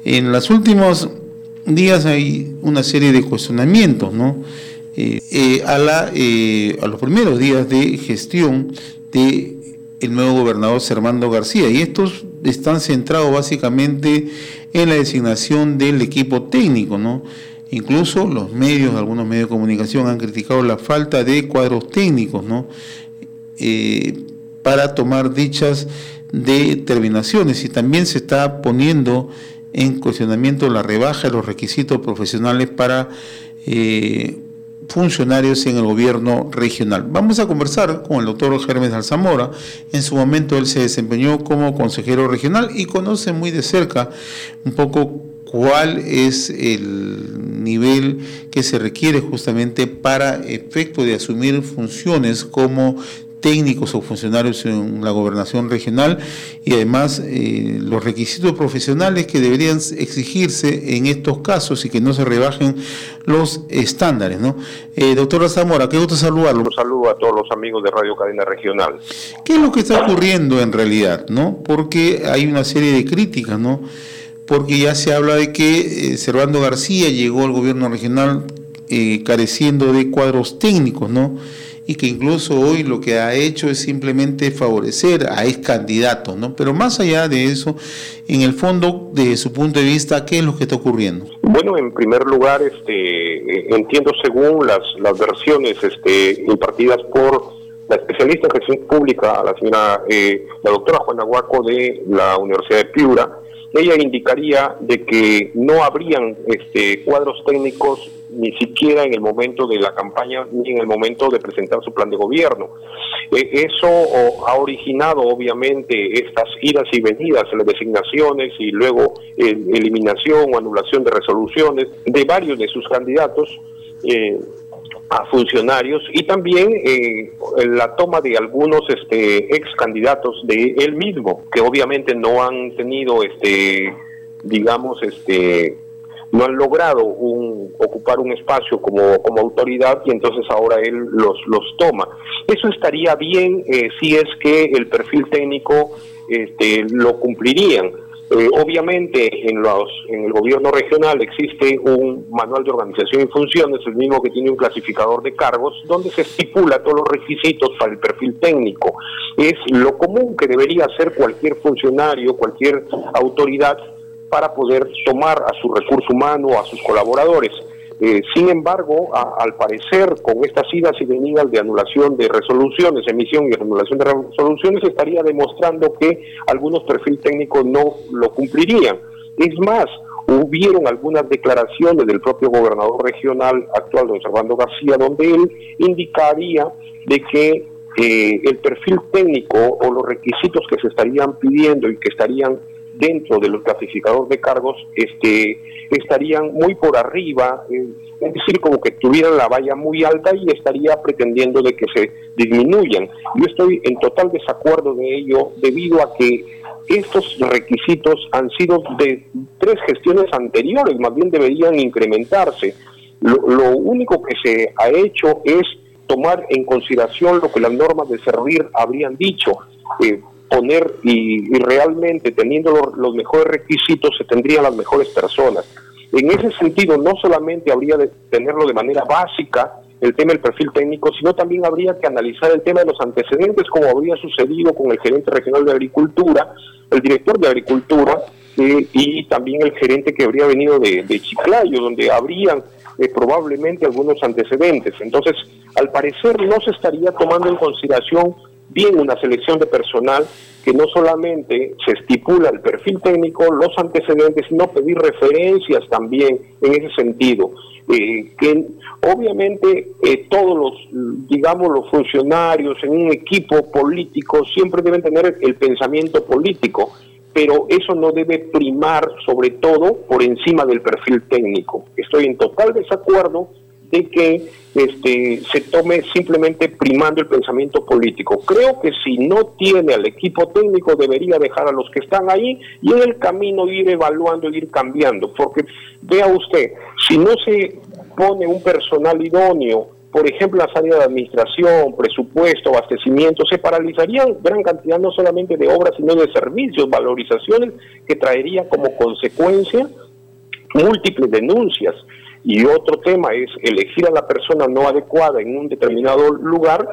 En los últimos días hay una serie de cuestionamientos, ¿no? A los primeros días de gestión de el nuevo gobernador Servando García, y estos están centrados básicamente en la designación del equipo técnico, ¿no? Incluso algunos medios de comunicación han criticado la falta de cuadros técnicos, ¿no? Para tomar dichas determinaciones, y también se está poniendo en cuestionamiento la rebaja de los requisitos profesionales para funcionarios en el gobierno regional. Vamos a conversar con el doctor Hermes Alzamora. En su momento él se desempeñó como consejero regional y conoce muy de cerca un poco cuál es el nivel que se requiere justamente para efecto de asumir funciones como técnicos o funcionarios en la gobernación regional, y además los requisitos profesionales que deberían exigirse en estos casos y que no se rebajen los estándares, ¿no? Doctora Zamora, qué gusto saludarlo. Un saludo a todos los amigos de Radio Cadena Regional. ¿Qué es lo que está ocurriendo en realidad, no? Porque hay una serie de críticas, ¿no? Porque ya se habla de que Servando García llegó al gobierno regional careciendo de cuadros técnicos, ¿no? Y que incluso hoy lo que ha hecho es simplemente favorecer a ex candidatos, ¿no? Pero más allá de eso, en el fondo, desde su punto de vista, ¿qué es lo que está ocurriendo? Bueno, en primer lugar, entiendo según las versiones impartidas por la especialista en gestión pública, la doctora Juana Guaco de la Universidad de Piura, ella indicaría de que no habrían cuadros técnicos ni siquiera en el momento de la campaña ni en el momento de presentar su plan de gobierno. Eso ha originado obviamente estas idas y venidas en las designaciones y luego eliminación o anulación de resoluciones de varios de sus candidatos a funcionarios, y también la toma de algunos ex candidatos de él mismo, que obviamente no han tenido no han logrado ocupar un espacio como autoridad, y entonces ahora él los toma. Eso estaría bien si es que el perfil técnico lo cumplirían. Obviamente en el gobierno regional existe un manual de organización y funciones, el mismo que tiene un clasificador de cargos, donde se estipula todos los requisitos para el perfil técnico. Es lo común que debería hacer cualquier funcionario, cualquier autoridad, para poder tomar a su recurso humano, a sus colaboradores. Sin embargo, al parecer, con estas idas y venidas de anulación de resoluciones, emisión y anulación de resoluciones, estaría demostrando que algunos perfiles técnicos no lo cumplirían. Es más, hubieron algunas declaraciones del propio gobernador regional actual, don Servando García, donde él indicaría de que el perfil técnico o los requisitos que se estarían pidiendo y que estarían dentro del clasificador de cargos estarían muy por arriba, es decir, como que tuvieran la valla muy alta y estaría pretendiendo de que se disminuyan. Yo estoy en total desacuerdo de ello, debido a que estos requisitos han sido de 3 gestiones anteriores, más bien deberían incrementarse. Lo único que se ha hecho es tomar en consideración lo que las normas de servir habrían dicho, poner y realmente teniendo los mejores requisitos se tendrían las mejores personas. En ese sentido, no solamente habría de tenerlo de manera básica el tema del perfil técnico, sino también habría que analizar el tema de los antecedentes, como habría sucedido con el gerente regional de Agricultura, el director de Agricultura y también el gerente que habría venido de Chiclayo, donde habrían probablemente algunos antecedentes. Entonces, al parecer no se estaría tomando en consideración bien una selección de personal, que no solamente se estipula el perfil técnico, los antecedentes, sino pedir referencias también en ese sentido. Que obviamente todos los funcionarios en un equipo político siempre deben tener el pensamiento político, pero eso no debe primar sobre todo por encima del perfil técnico. Estoy en total desacuerdo de que se tome simplemente primando el pensamiento político. Creo que si no tiene al equipo técnico, debería dejar a los que están ahí y en el camino ir evaluando, ir cambiando, porque vea usted, si no se pone un personal idóneo por ejemplo, las áreas de administración, presupuesto, abastecimiento, se paralizarían gran cantidad no solamente de obras, sino de servicios, valorizaciones, que traería como consecuencia múltiples denuncias. Y otro tema es elegir a la persona no adecuada en un determinado lugar.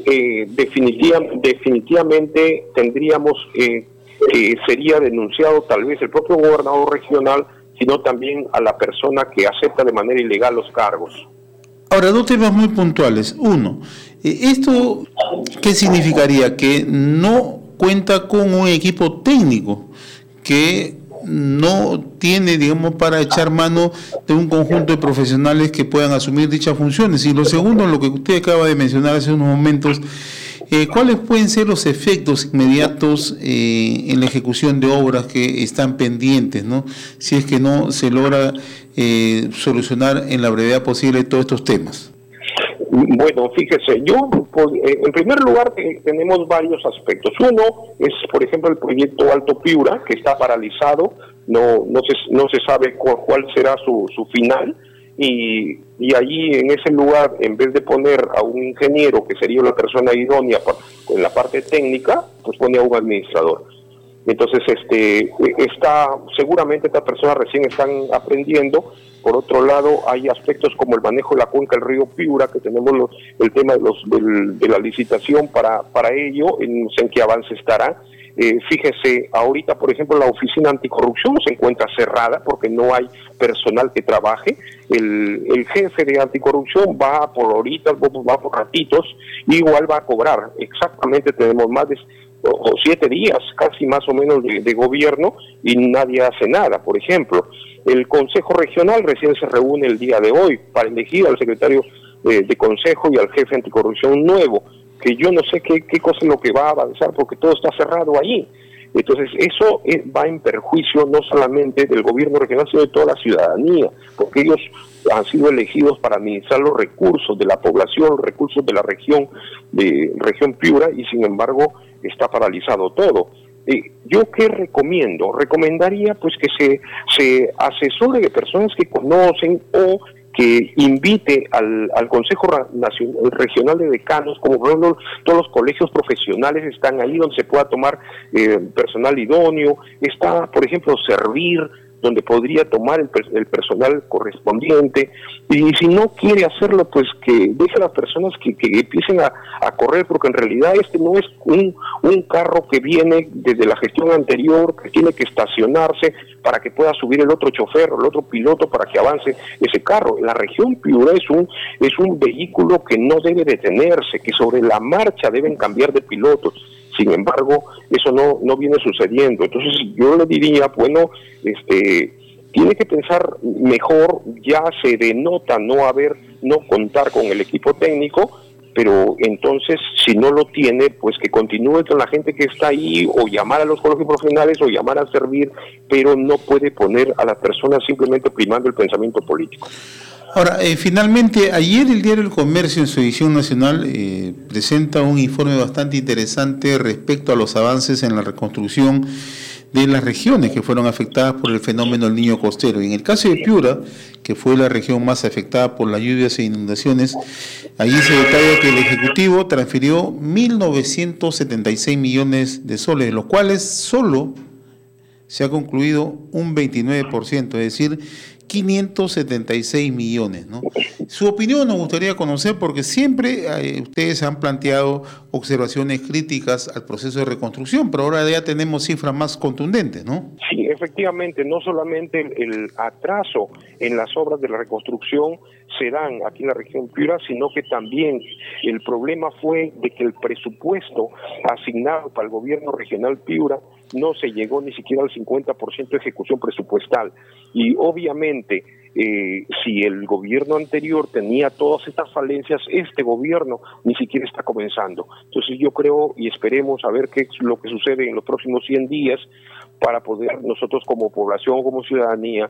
Definitivamente tendríamos sería denunciado tal vez el propio gobernador regional, sino también a la persona que acepta de manera ilegal los cargos. Ahora, dos temas muy puntuales. Uno, ¿esto qué significaría? Que no cuenta con un equipo técnico, que no tiene, digamos, para echar mano de un conjunto de profesionales que puedan asumir dichas funciones. Y lo segundo, lo que usted acaba de mencionar hace unos momentos, ¿cuáles pueden ser los efectos inmediatos en la ejecución de obras que están pendientes, ¿no? Si es que no se logra solucionar en la brevedad posible todos estos temas. Bueno, fíjese, en primer lugar tenemos varios aspectos. Uno es, por ejemplo, el proyecto Alto Piura, que está paralizado, no se sabe cuál será su final, y allí en ese lugar, en vez de poner a un ingeniero, que sería la persona idónea en la parte técnica, pues pone a un administrador. Entonces, seguramente estas personas recién están aprendiendo. Por otro lado, hay aspectos como el manejo de la cuenca del río Piura, que tenemos el tema de la licitación para ello, no sé en qué avance estará. Fíjese, ahorita, por ejemplo, la oficina anticorrupción se encuentra cerrada porque no hay personal que trabaje. El jefe de anticorrupción va por horitas, va por ratitos, y igual va a cobrar. Exactamente, tenemos más de 7 días, casi más o menos, de gobierno, y nadie hace nada. Por ejemplo, el Consejo Regional recién se reúne el día de hoy para elegir al secretario de Consejo y al jefe anticorrupción nuevo, que yo no sé qué cosa es lo que va a avanzar, porque todo está cerrado allí. Entonces, eso va en perjuicio no solamente del gobierno regional, sino de toda la ciudadanía, porque ellos han sido elegidos para administrar los recursos de la población, los recursos de la región Piura, y sin embargo está paralizado todo. ¿Yo qué recomiendo? Recomendaría pues que se asesore de personas que conocen, o que invite al Consejo Regional de Decanos, como por ejemplo todos los colegios profesionales están ahí donde se pueda tomar personal idóneo. Está, por ejemplo, Servir, donde podría tomar el personal correspondiente, y si no quiere hacerlo, pues que deje a las personas que empiecen a correr, porque en realidad no es un carro que viene desde la gestión anterior, que tiene que estacionarse para que pueda subir el otro chofer o el otro piloto para que avance ese carro. La región Piura es un vehículo que no debe detenerse, que sobre la marcha deben cambiar de pilotos. Sin embargo, eso no viene sucediendo. Entonces yo le diría, bueno, tiene que pensar mejor. Ya se denota no contar con el equipo técnico, pero entonces si no lo tiene, pues que continúe con la gente que está ahí, o llamar a los colegios profesionales, o llamar a Servir, pero no puede poner a las personas simplemente primando el pensamiento político. Ahora, finalmente, ayer el diario El Comercio, en su edición nacional, presenta un informe bastante interesante respecto a los avances en la reconstrucción de las regiones que fueron afectadas por el fenómeno del Niño Costero. Y en el caso de Piura, que fue la región más afectada por las lluvias e inundaciones, allí se detalla que el Ejecutivo transfirió 1.976 millones de soles, de los cuales solo se ha concluido un 29%, es decir, 576 millones, ¿no? Su opinión nos gustaría conocer, porque siempre ustedes han planteado observaciones críticas al proceso de reconstrucción, pero ahora ya tenemos cifras más contundentes, ¿no? Sí, efectivamente, no solamente el atraso en las obras de la reconstrucción se dan aquí en la región Piura, sino que también el problema fue de que el presupuesto asignado para el gobierno regional Piura no se llegó ni siquiera al 50% de ejecución presupuestal. Y obviamente, si el gobierno anterior tenía todas estas falencias, este gobierno ni siquiera está comenzando. Entonces yo creo, y esperemos a ver qué es lo que sucede en los próximos 100 días, para poder nosotros como población, como ciudadanía,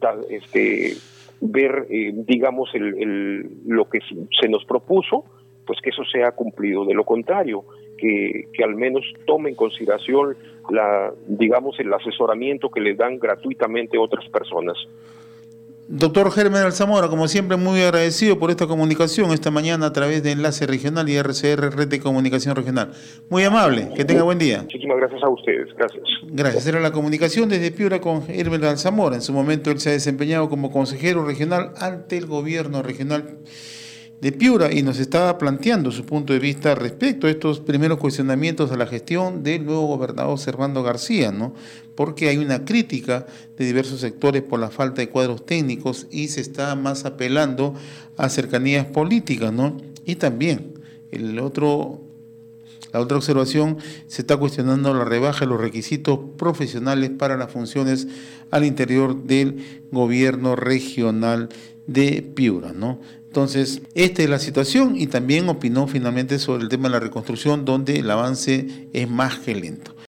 ver, digamos, lo que se nos propuso, pues que eso sea cumplido. De lo contrario, que al menos tome en consideración el asesoramiento que les dan gratuitamente otras personas. Doctor Germán Alzamora, como siempre, muy agradecido por esta comunicación esta mañana a través de Enlace Regional y RCR, Red de Comunicación Regional. Muy amable, que tenga buen día. Muchísimas gracias a ustedes, gracias. Gracias. Era la comunicación desde Piura con Germán Alzamora. En su momento él se ha desempeñado como consejero regional ante el gobierno regional de Piura y nos estaba planteando su punto de vista respecto a estos primeros cuestionamientos a la gestión del nuevo gobernador Servando García, ¿no? Porque hay una crítica de diversos sectores por la falta de cuadros técnicos y se está más apelando a cercanías políticas, ¿no? Y también la otra observación, se está cuestionando la rebaja de los requisitos profesionales para las funciones al interior del gobierno regional de Piura, ¿no? Entonces, esta es la situación y también opinó finalmente sobre el tema de la reconstrucción, donde el avance es más que lento.